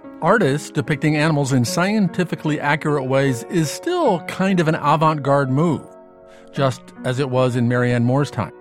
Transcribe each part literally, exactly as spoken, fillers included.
Artists depicting animals in scientifically accurate ways is still kind of an avant-garde move, just as it was in Marianne Moore's time.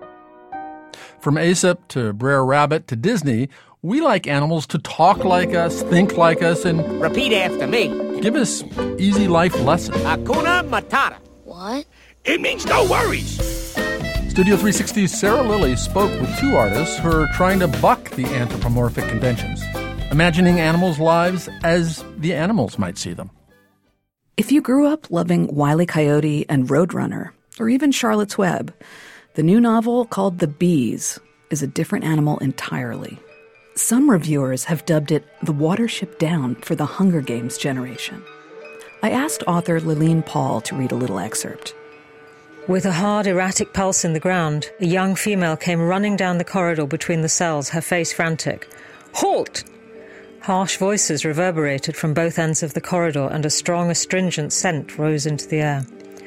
From Aesop to Brer Rabbit to Disney, we like animals to talk like us, think like us, and repeat after me. Give us easy life lessons. Hakuna Matata. What? It means no worries. Studio three sixty's Sarah Lilly spoke with two artists who are trying to buck the anthropomorphic conventions, imagining animals' lives as the animals might see them. If you grew up loving Wile E. Coyote and Roadrunner, or even Charlotte's Web, the new novel called The Bees is a different animal entirely. Some reviewers have dubbed it the Watership Down for the Hunger Games generation. I asked author Lillian Paul to read a little excerpt. With a hard, erratic pulse in the ground, a young female came running down the corridor between the cells, her face frantic. "Halt!" Harsh voices reverberated from both ends of the corridor, and a strong, astringent scent rose into the air.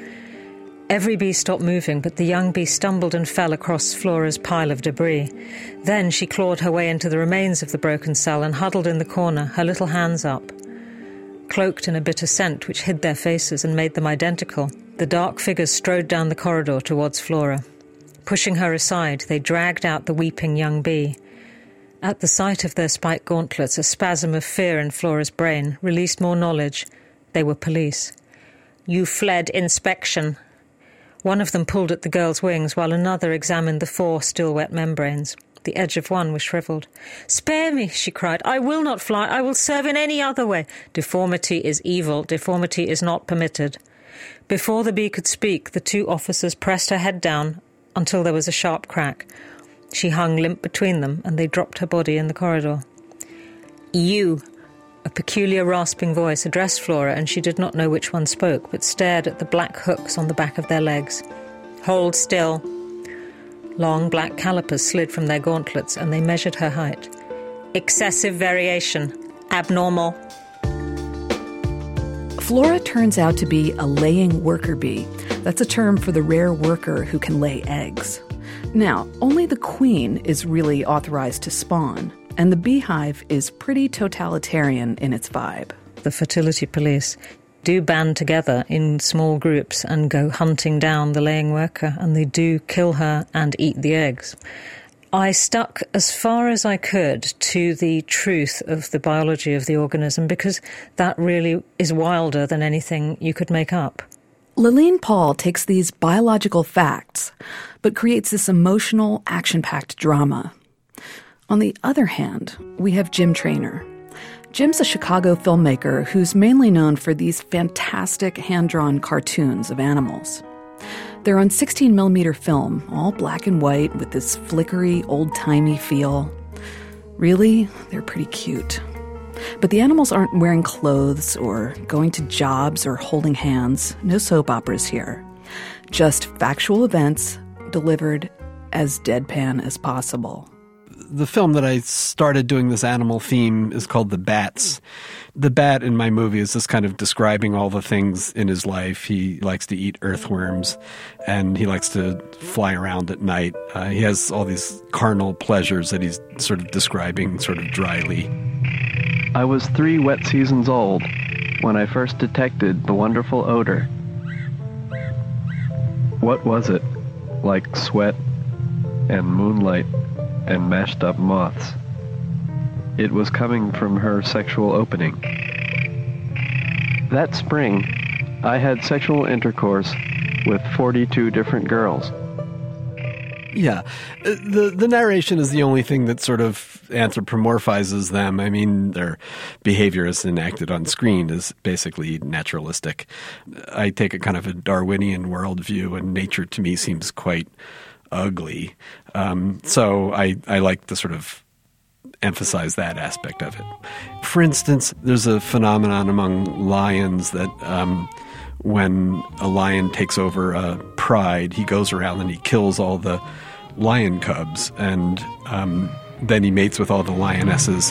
Every bee stopped moving, but the young bee stumbled and fell across Flora's pile of debris. Then she clawed her way into the remains of the broken cell and huddled in the corner, her little hands up. Cloaked in a bitter scent which hid their faces and made them identical, the dark figures strode down the corridor towards Flora. Pushing her aside, they dragged out the weeping young bee. At the sight of their spiked gauntlets, a spasm of fear in Flora's brain released more knowledge. They were police. "You fled inspection." One of them pulled at the girl's wings, while another examined the four still-wet membranes. The edge of one was shriveled. "Spare me," she cried. "I will not fly. I will serve in any other way." "Deformity is evil. Deformity is not permitted." Before the bee could speak, the two officers pressed her head down until there was a sharp crack. She hung limp between them, and they dropped her body in the corridor. "You," a peculiar rasping voice addressed Flora, and she did not know which one spoke, but stared at the black hooks on the back of their legs. "Hold still." Long black calipers slid from their gauntlets, and they measured her height. "Excessive variation. Abnormal." Flora turns out to be a laying worker bee. That's a term for the rare worker who can lay eggs. Now, only the queen is really authorized to spawn, and the beehive is pretty totalitarian in its vibe. The fertility police do band together in small groups and go hunting down the laying worker, and they do kill her and eat the eggs. I stuck as far as I could to the truth of the biology of the organism, because that really is wilder than anything you could make up. Lillian Paul takes these biological facts, but creates this emotional, action-packed drama. On the other hand, we have Jim Trainer. Jim's a Chicago filmmaker who's mainly known for these fantastic hand-drawn cartoons of animals. They're on sixteen millimeter film, all black and white with this flickery, old-timey feel. Really, they're pretty cute. But the animals aren't wearing clothes or going to jobs or holding hands. No soap operas here. Just factual events delivered as deadpan as possible. The film that I started doing this animal theme is called The Bats. The bat in my movie is just kind of describing all the things in his life. He likes to eat earthworms, and he likes to fly around at night. Uh, he has all these carnal pleasures that he's sort of describing sort of dryly. I was three wet seasons old when I first detected the wonderful odor. What was it? Like sweat and moonlight and mashed up moths. It was coming from her sexual opening. That spring, I had sexual intercourse with forty-two different girls. Yeah, the the narration is the only thing that sort of anthropomorphizes them. I mean, their behavior as enacted on screen is basically naturalistic. I take a kind of a Darwinian worldview, and nature to me seems quite ugly. Um, so I, I like to sort of emphasize that aspect of it. For instance, there's a phenomenon among lions that um, when a lion takes over a pride, he goes around and he kills all the lion cubs, and um, then he mates with all the lionesses.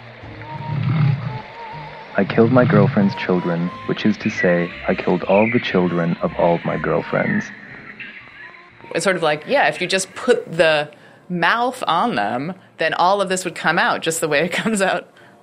I killed my girlfriend's children, which is to say, I killed all the children of all of my girlfriends. It's sort of like, yeah, if you just put the mouth on them, then all of this would come out just the way it comes out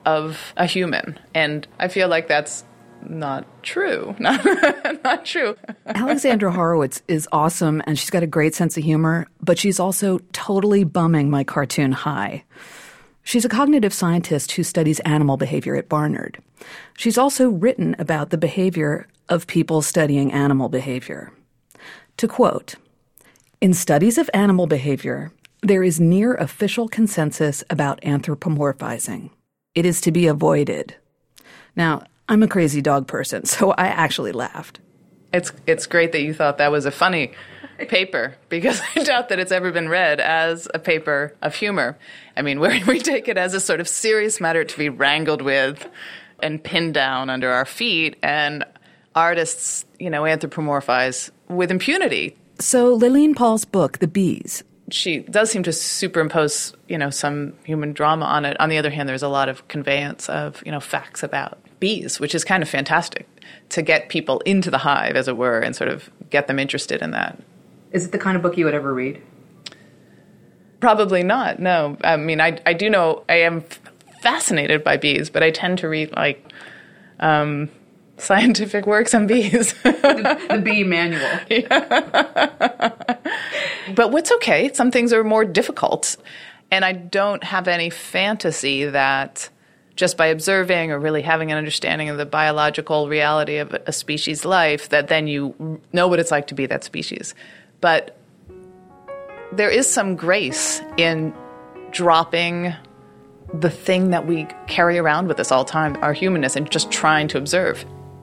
of a human. And I feel like that's not true. Not, not true. Alexandra Horowitz is awesome, and she's got a great sense of humor, but she's also totally bumming my cartoon high. She's a cognitive scientist who studies animal behavior at Barnard. She's also written about the behavior of people studying animal behavior. To quote, "In studies of animal behavior, there is near official consensus about anthropomorphizing. It is to be avoided." Now, I'm a crazy dog person, so I actually laughed. It's it's great that you thought that was a funny paper, because I doubt that it's ever been read as a paper of humor. I mean, where we take it as a sort of serious matter to be wrangled with and pinned down under our feet, and artists, you know, anthropomorphize with impunity. So Lillian Paul's book, The Bees, she does seem to superimpose, you know, some human drama on it. On the other hand, there's a lot of conveyance of, you know, facts about bees, which is kind of fantastic to get people into the hive, as it were, and sort of get them interested in that. Is it the kind of book you would ever read? Probably not, no. I mean, I, I do know I am fascinated by bees, but I tend to read, like, um, scientific works on bees. the, the bee manual. Yeah. But what's okay, some things are more difficult. And I don't have any fantasy that just by observing or really having an understanding of the biological reality of a species' life, that then you know what it's like to be that species. But there is some grace in dropping the thing that we carry around with us all the time, our humanness, and just trying to observe.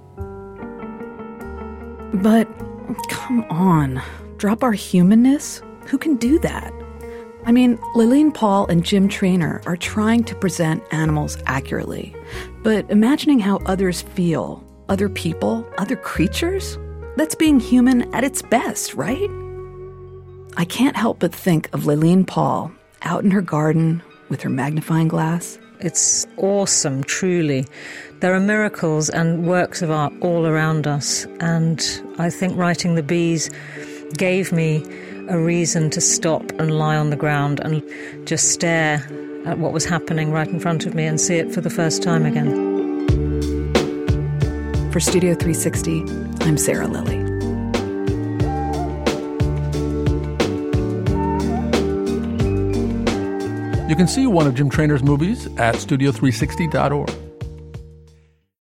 But come on, drop our humanness? Who can do that? I mean, Lillian Paul and Jim Trainor are trying to present animals accurately, but imagining how others feel, other people, other creatures, that's being human at its best, right? I can't help but think of Lillian Paul out in her garden with her magnifying glass. It's awesome, truly. There are miracles and works of art all around us, and I think writing The Bees gave me a reason to stop and lie on the ground and just stare at what was happening right in front of me and see it for the first time again. For Studio three sixty, I'm Sarah Lilly. You can see one of Jim Trainor's movies at studio three sixty dot org.